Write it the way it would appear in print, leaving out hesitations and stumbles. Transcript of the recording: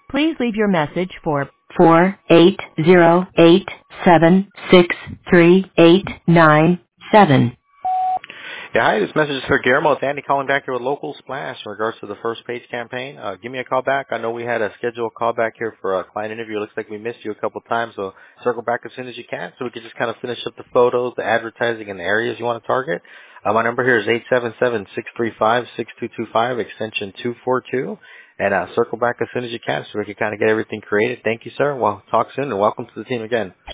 Please leave your message for 48087638897. Yeah, hi, this message is for Guillermo. It's Andy calling back here with Local Splash in regards to the first page campaign. Give me a call back. I know we had a scheduled call back here for a client interview. It looks like we missed you a couple of times, so circle back as soon as you can so we can just kind of finish up the photos, the advertising, and the areas you want to target. My number here is 877-635-6225, extension 242. And circle back as soon as you can so we can kind of get everything created. Thank you, sir. Well, talk soon, and welcome to the team again.